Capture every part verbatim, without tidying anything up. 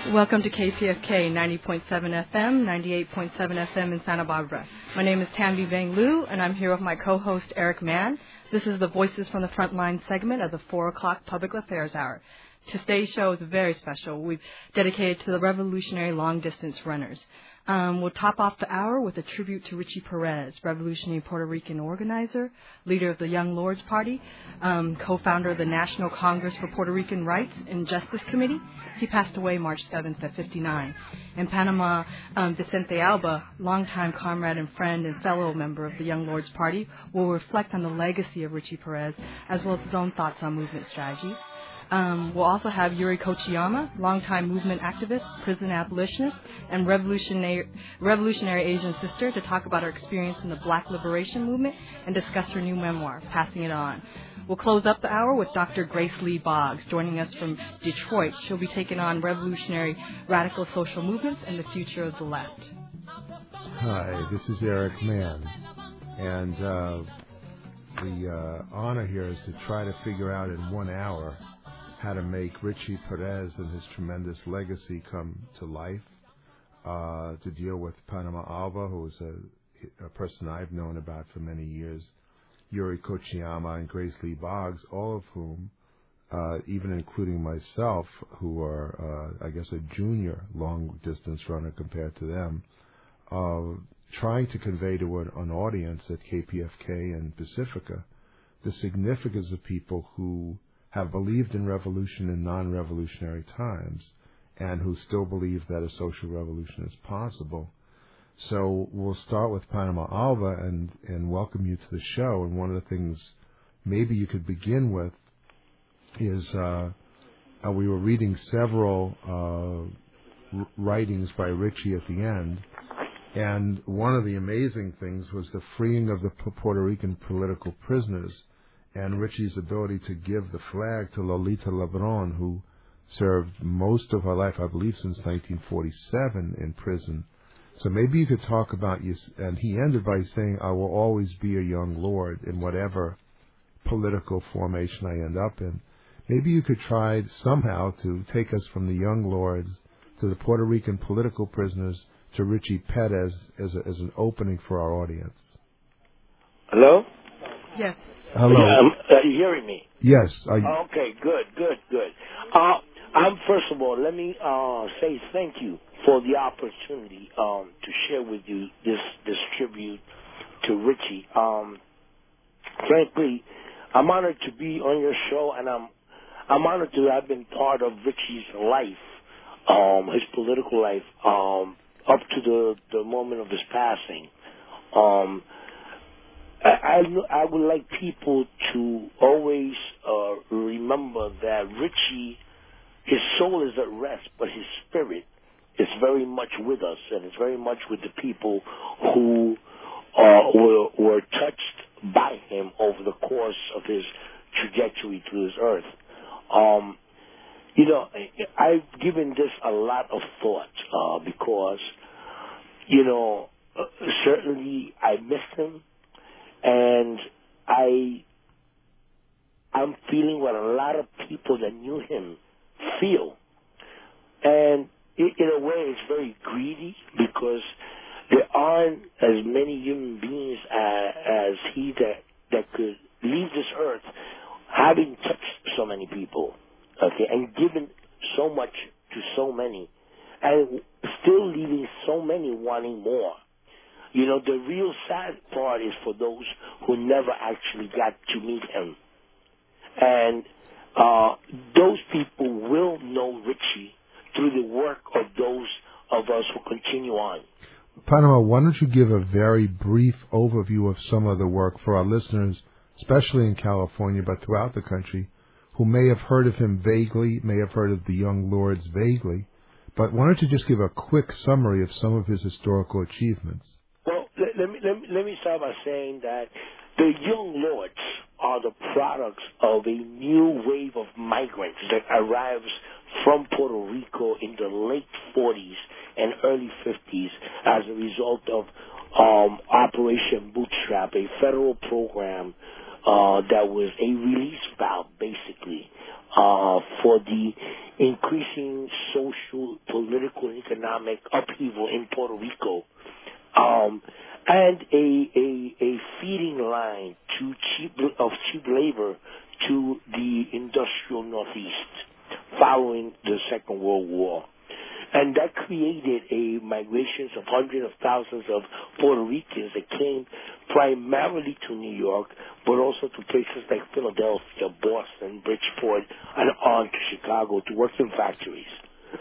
Welcome to K P F K ninety point seven F M, ninety-eight point seven F M in Santa Barbara. My name is Tambi Vang Liu, and I'm here with my co-host Eric Mann. This is the Voices from the Frontline segment of the four o'clock Public Affairs Hour. Today's show is very special. We've dedicated to the revolutionary long-distance runners. Um, we'll top off the hour with a tribute to Richie Perez, revolutionary Puerto Rican organizer, leader of the Young Lords Party, um, co-founder of the National Congress for Puerto Rican Rights and Justice Committee. He passed away March seventh at fifty-nine. In Panama, um, Vicente Alba, longtime comrade and friend and fellow member of the Young Lords Party, will reflect on the legacy of Richie Perez, as well as his own thoughts on movement strategies. Um, we'll also have Yuri Kochiyama, longtime movement activist, prison abolitionist, and revolutionary, revolutionary Asian sister, to talk about her experience in the Black Liberation Movement and discuss her new memoir, Passing It On. We'll close up the hour with Doctor Grace Lee Boggs, joining us from Detroit. She'll be taking on revolutionary radical social movements and the future of the left. Hi, this is Eric Mann, and uh, the uh, honor here is to try to figure out in one hour how to make Richie Perez and his tremendous legacy come to life, uh, to deal with Panama Alba, who is a, a person I've known about for many years, Yuri Kochiyama and Grace Lee Boggs, all of whom, uh, even including myself, who are, uh, I guess, a junior long-distance runner compared to them, uh, trying to convey to an, an audience at K P F K and Pacifica the significance of people who have believed in revolution in non-revolutionary times and who still believe that a social revolution is possible. So we'll start with Panama Alba and, and welcome you to the show. And one of the things maybe you could begin with is uh, uh, we were reading several uh, r- writings by Richie at the end, and one of the amazing things was the freeing of the P- Puerto Rican political prisoners and Richie's ability to give the flag to Lolita Lebron, who served most of her life, I believe, since nineteen forty-seven in prison. So maybe you could talk about you. And he ended by saying, "I will always be a young lord in whatever political formation I end up in." Maybe you could try somehow to take us from the young lords to the Puerto Rican political prisoners to Richie Perez as, a, as an opening for our audience. Hello? Yes. Hello. Um, are you hearing me? Yes. Are you... Okay, good, good, good. Uh, I'm, first of all, let me uh, say thank you for the opportunity um, to share with you this, this tribute to Richie. Um, frankly, I'm honored to be on your show, and I'm I'm honored to have been part of Richie's life, um, his political life, um, up to the, the moment of his passing. Um I, I, I would like people to always uh, remember that Richie, his soul is at rest, but his spirit is very much with us, and it's very much with the people who uh, were, were touched by him over the course of his trajectory through this earth. Um, you know, I've given this a lot of thought uh, because, you know, uh, certainly I miss him. And I, I'm feeling what a lot of people that knew him feel. And it, in a way, it's very greedy because there aren't as many human beings as, as he that, that could leave this earth having touched so many people, okay, and given so much to so many, and still leaving so many wanting more. You know, the real sad part is for those who never actually got to meet him. And uh, those people will know Richie through the work of those of us who continue on. Panama, why don't you give a very brief overview of some of the work for our listeners, especially in California, but throughout the country, who may have heard of him vaguely, may have heard of the Young Lords vaguely, but why don't you just give a quick summary of some of his historical achievements? Well, let, let, me, let, me, let me start by saying that the Young Lords are the products of a new wave of migrants that arrives from Puerto Rico in the late forties and early fifties as a result of um, Operation Bootstrap, a federal program uh, that was a release valve, basically, uh, for the increasing social, political, and economic upheaval in Puerto Rico, um, and a, a a feeding line to cheap of cheap labor to the industrial Northeast following the Second World War. And that created a migration of hundreds of thousands of Puerto Ricans that came primarily to New York, but also to places like Philadelphia, Boston, Bridgeport, and on to Chicago to work in factories.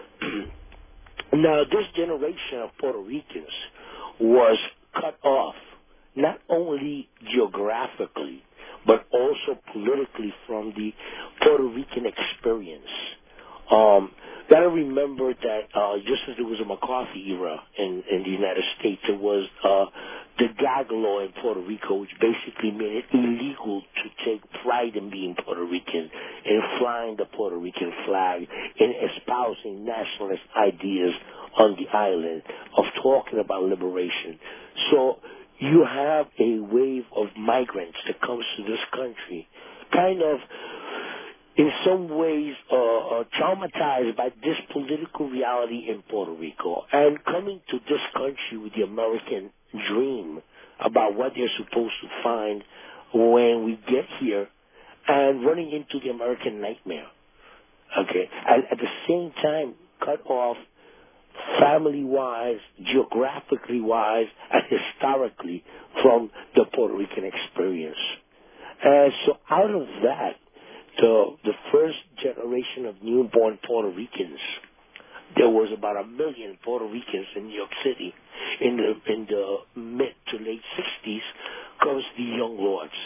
Now, this generation of Puerto Ricans was cut off, not only geographically, but also politically from the Puerto Rican experience. Um, gotta remember that uh, just as there was a McCarthy era in, in the United States, there was uh, the gag law in Puerto Rico, which basically made it illegal to take pride in being Puerto Rican, in flying the Puerto Rican flag, in espousing nationalist ideas on the island, of talking about liberation. So you have a wave of migrants that comes to this country, kind of in some ways uh, uh, traumatized by this political reality in Puerto Rico, and coming to this country with the American dream about what they're supposed to find when we get here, and running into the American nightmare. Okay, and at the same time, cut off family-wise, geographically-wise, and historically from the Puerto Rican experience. And so out of that, the, the first generation of newborn Puerto Ricans, there was about a million Puerto Ricans in New York City. In the, in the mid to late sixties comes the Young Lords.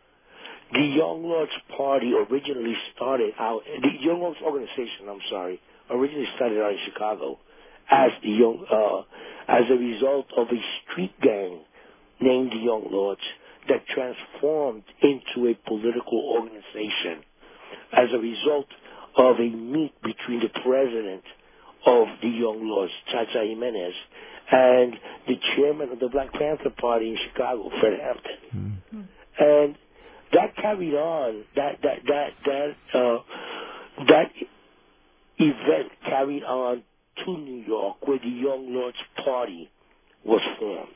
The Young Lords Party originally started out, the Young Lords organization, I'm sorry, originally started out in Chicago as the young, uh, as a result of a street gang named the Young Lords that transformed into a political organization as a result of a meet between the president of the Young Lords, Chacha Jimenez, and the chairman of the Black Panther Party in Chicago, Fred Hampton. Mm-hmm. And that carried on, that, that, that, that, uh, that event carried on to New York, where the Young Lords Party was formed.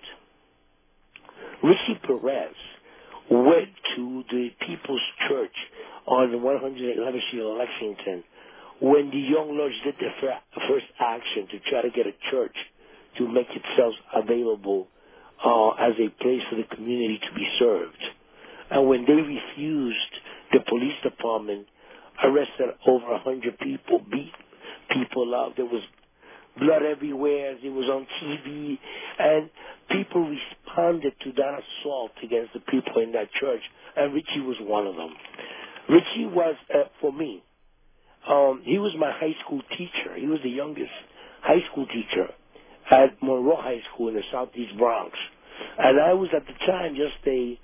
Richie Perez went to the People's Church on the one hundred eleventh Street in Lexington when the Young Lords did their first action to try to get a church to make itself available uh, as a place for the community to be served. And when they refused, the police department arrested over a hundred people, beat people up. There was blood everywhere. It was on T V. And people responded to that assault against the people in that church. And Richie was one of them. Richie was, uh, for me, um, he was my high school teacher. He was the youngest high school teacher at Monroe High School in the Southeast Bronx. And I was at the time just a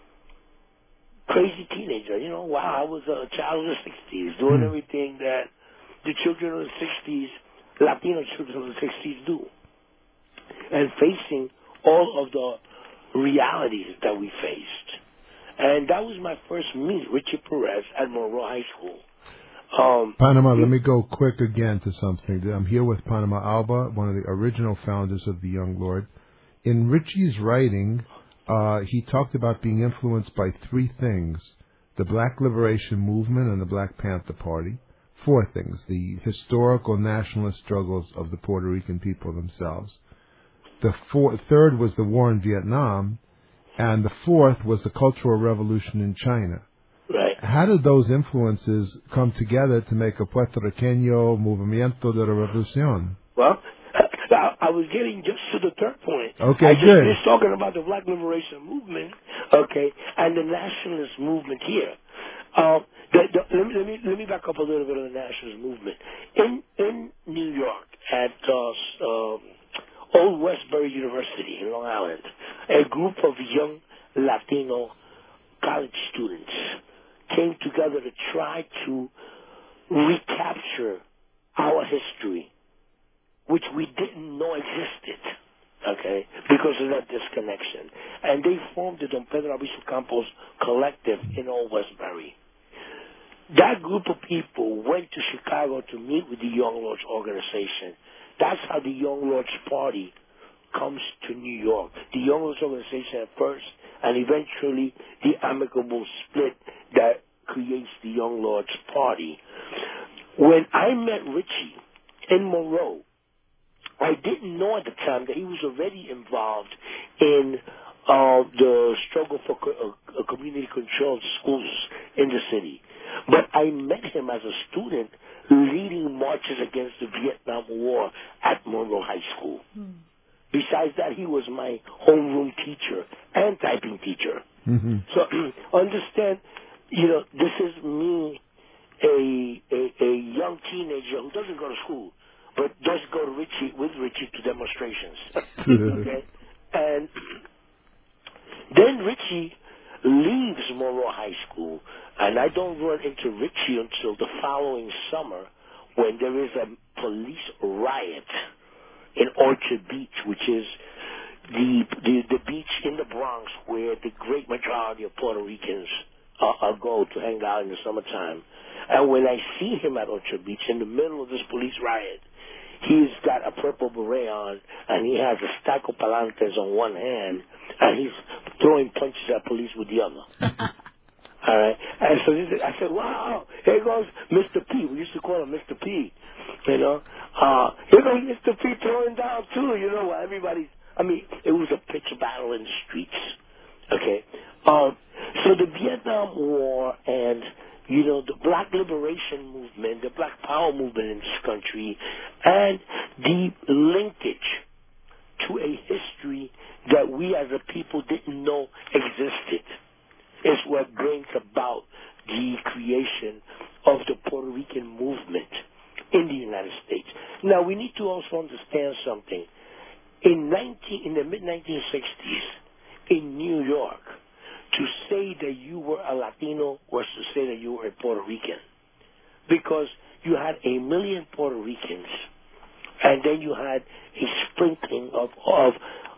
crazy teenager. You know, wow, I was a child of the sixties, doing everything that the children of the sixties, Latino children of the sixties do. And facing all of the realities that we faced. And that was my first meet, Richie Perez, at Monroe High School. Um, Panama, let me go quick again to something. I'm here with Panama Alba, one of the original founders of the Young Lord. In Richie's writing, uh, he talked about being influenced by three things: the Black Liberation Movement and the Black Panther Party. Four things: the historical nationalist struggles of the Puerto Rican people themselves. The four, third was the war in Vietnam, and the fourth was the Cultural Revolution in China. Right. How did those influences come together to make a puertorriqueño movimiento de la revolución? Well, I was getting just to the third point. Okay, I just good. finished talking about the Black Liberation Movement, okay, and the nationalist movement here. Uh, the, the, let, me, let me let me back up a little bit on the nationalist movement. In in New York at uh, um, Old Westbury University in Long Island, a group of young Latino college students came together to try to recapture our history, which we didn't know existed, okay, because of that disconnection. And they formed the Don Pedro Albizu Campos Collective in Old Westbury. that group of people went to Chicago to meet with the Young Lords organization. That's how the Young Lords Party comes to New York. The Young Lords organization at first, and eventually the amicable split that creates the Young Lords Party. When I met Richie in Monroe, I didn't know at the time that he was already involved in uh, the struggle for co- uh, community controlled schools in the city. But I met him as a student leading marches against the Vietnam War at Monroe High School. Hmm. Besides that, he was my homeroom teacher and typing teacher. Mm-hmm. So understand, you know, this is me, a, a a young teenager who doesn't go to school, but does go to Richie with Richie to demonstrations. Okay, and then Richie leaves Monroe High School, and I don't run into Richie until the following summer, when there is a police riot in Orchard Beach, which is the, the the beach in the Bronx where the great majority of Puerto Ricans uh, uh, go to hang out in the summertime. And when I see him at Orchard Beach in the middle of this police riot, he's got a purple beret on, and he has a stack of palantes on one hand, and he's throwing punches at police with the other. All right? And so this is, I said, wow, here goes Mister P. We used to call him Mister P. You know? Uh, here goes Mister P throwing down, too, you know, while everybody's, I mean, it was a pitch battle in the streets. Okay? Um, so the Vietnam War and, you know, the black liberation movement, the black power movement in this country, and the linkage to a history that we as a people didn't know existed is what brings about the creation of the Puerto Rican movement in the United States. Now, we need to also understand something. In nineteen, in the mid nineteen sixties, in New York, to say that you were a Latino was to say that you were a Puerto Rican, because you had a million Puerto Ricans, and then you had a sprinkling of, of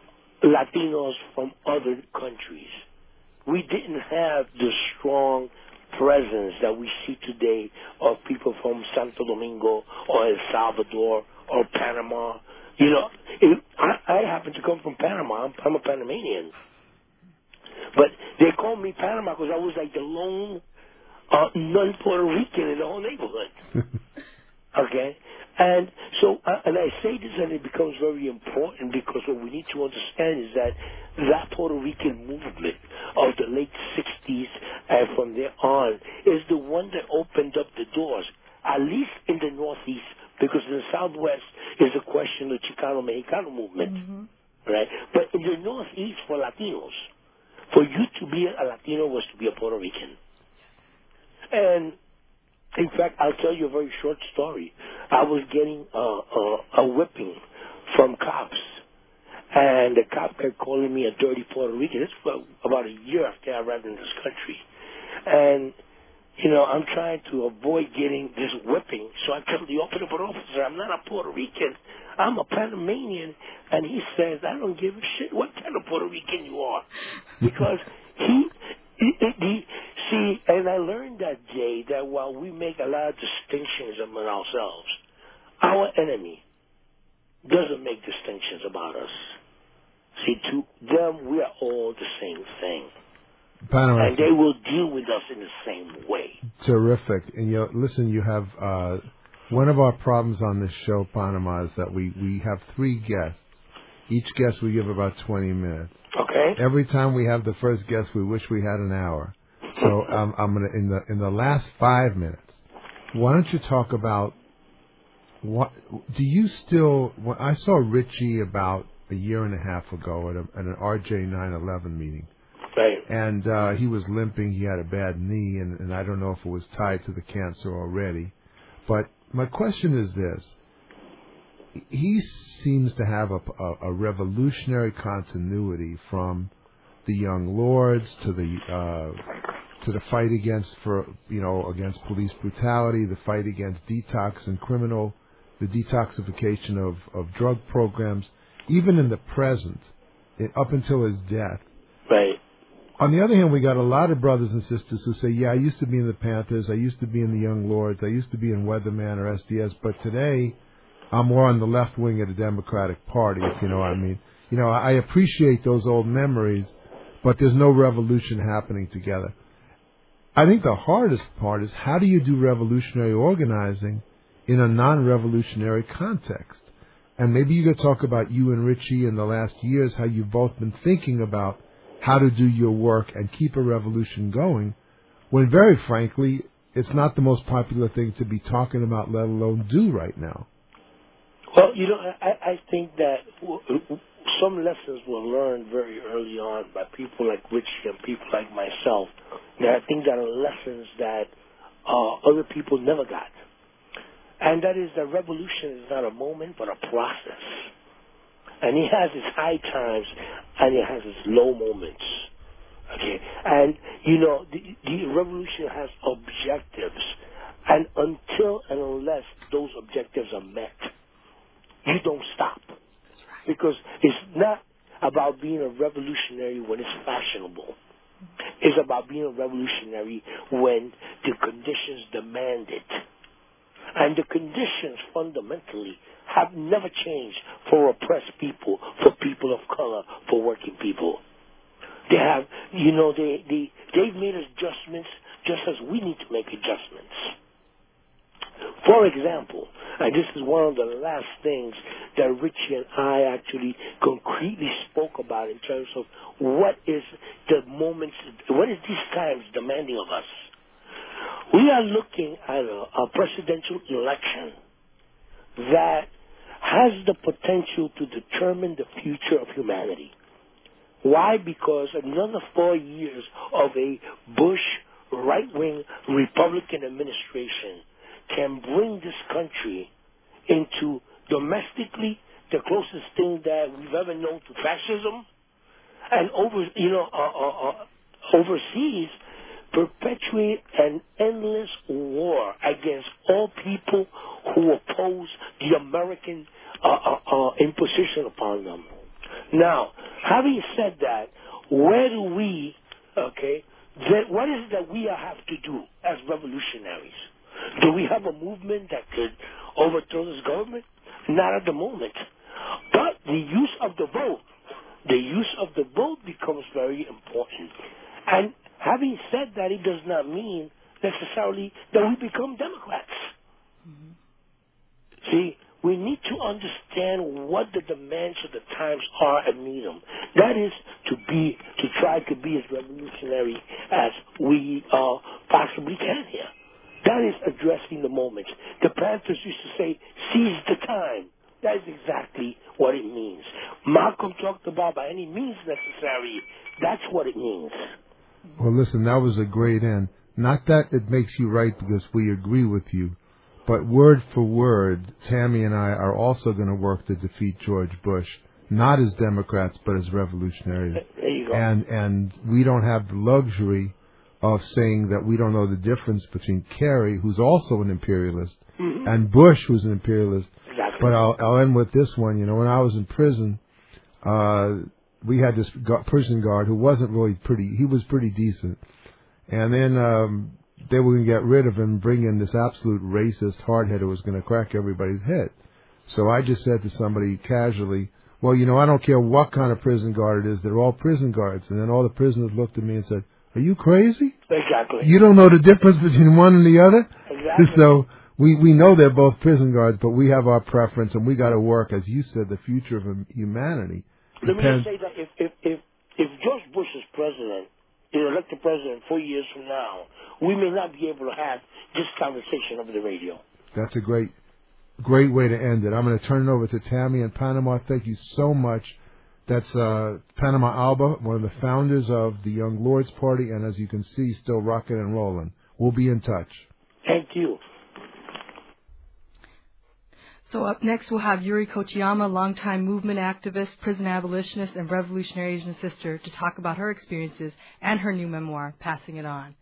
Latinos from other countries. We didn't have the strong presence that we see today of people from Santo Domingo or El Salvador or Panama. You know, it, I, I happen to come from Panama. I'm, I'm a Panamanian. But they called me Panama because I was like the lone uh, non-Puerto Rican in the whole neighborhood. Okay? And so, uh, and I say this and it becomes very important because what we need to understand is that that Puerto Rican movement of the late sixties and from there on is the one that opened up the doors, at least in the Northeast, because in the Southwest is a question of Chicano-Mexicano movement, mm-hmm. right? But in the Northeast for Latinos, for you to be a Latino was to be a Puerto Rican. And in fact, I'll tell you a very short story. I was getting uh, uh, a whipping from cops, and the cop kept calling me a dirty Puerto Rican. This was about a year after I arrived in this country. And, you know, I'm trying to avoid getting this whipping, so I tell the open up officer, I'm not a Puerto Rican. I'm a Panamanian. And he says, I don't give a shit what kind of Puerto Rican you are. Because he... He, he, see, and I learned that day that while we make a lot of distinctions among ourselves, our enemy doesn't make distinctions about us. See, to them, we are all the same thing. Panama. And they will deal with us in the same way. Terrific. And you listen, you have uh, one of our problems on this show, Panama, is that we, we have three guests. Each guest we give about twenty minutes. Okay. Every time we have the first guest, we wish we had an hour. So um, I'm gonna in the in the last five minutes. Why don't you talk about what do you still? Well, I saw Richie about a year and a half ago at, a, at an R J nine eleven meeting, right? And uh, he was limping. He had a bad knee, and, and I don't know if it was tied to the cancer already. But my question is this. He seems to have a, a, a revolutionary continuity from the Young Lords to the uh, to the fight against for you know against police brutality, the fight against detox and criminal, the detoxification of, of drug programs, even in the present, it, up until his death. Right. On the other hand, we got a lot of brothers and sisters who say, yeah, I used to be in the Panthers, I used to be in the Young Lords, I used to be in Weatherman or S D S, but today I'm more on the left wing of the Democratic Party, if you know what I mean. You know, I appreciate those old memories, but there's no revolution happening together. I think the hardest part is how do you do revolutionary organizing in a non-revolutionary context? And maybe you could talk about you and Richie in the last years, how you've both been thinking about how to do your work and keep a revolution going, when very frankly, it's not the most popular thing to be talking about, let alone do right now. Well, you know, I, I think that some lessons were learned very early on by people like Richie and people like myself. And I think that are lessons that uh, other people never got. And that is that revolution is not a moment, but a process. And it has its high times, and it has its low moments. Okay? And, you know, the, the revolution has objectives. And until and unless those objectives are met, you don't stop. That's right. Because it's not about being a revolutionary when it's fashionable. It's about being a revolutionary when the conditions demand it. And the conditions fundamentally have never changed for oppressed people, for people of color, for working people. They have, you know, they, they, they've made adjustments just as we need to make adjustments. For example, and this is one of the last things that Richie and I actually concretely spoke about in terms of what is the moments, what is these times demanding of us. We are looking at a, a presidential election that has the potential to determine the future of humanity. Why? Because another four years of a Bush right-wing Republican administration can bring this country into domestically the closest thing that we've ever known to fascism, and over, you know, uh, uh, uh, overseas, perpetuate an endless war against all people who oppose the American uh, uh, uh, imposition upon them. Now, having said that, where do we, okay, then what is it that we have to do as revolutionaries? Do we have a movement that could overthrow this government? Not at the moment. But the use of the vote, the use of the vote becomes very important. And having said that, it does not mean necessarily that we become Democrats. Mm-hmm. See, we need to understand what the demands of the times are and meet them. That is to be, to try to be as revolutionary as we uh, possibly can here. That is addressing the moment. The Panthers used to say, seize the time. That is exactly what it means. Malcolm talked about by any means necessary. That's what it means. Well, listen, that was a great end. Not that it makes you right because we agree with you, but word for word, Tammy and I are also going to work to defeat George Bush, not as Democrats, but as revolutionaries. There you go. And, and we don't have the luxury of saying that we don't know the difference between Kerry, who's also an imperialist, mm-hmm. and Bush, who's an imperialist. Exactly. But I'll, I'll end with this one. You know, when I was in prison, uh, we had this gu- prison guard who wasn't really pretty. He was pretty decent. And then um, they were going to get rid of him, bring in this absolute racist hardhead who was going to crack everybody's head. So I just said to somebody casually, well, you know, I don't care what kind of prison guard it is. They're all prison guards. And then all the prisoners looked at me and said, are you crazy? Exactly. You don't know the difference between one and the other? Exactly. So we, we know they're both prison guards, but we have our preference, and we got to work, as you said, the future of humanity. Let depends. me just say that if, if, if, if George Bush is president, is elected president four years from now, we may not be able to have this conversation over the radio. That's a great, great way to end it. I'm going to turn it over to Tammy in Panama. Thank you so much. That's uh, Panama Alba, one of the founders of the Young Lords Party, and as you can see, still rocking and rolling. We'll be in touch. Thank you. So up next, we'll have Yuri Kochiyama, longtime movement activist, prison abolitionist, and revolutionary Asian sister, to talk about her experiences and her new memoir, Passing It On.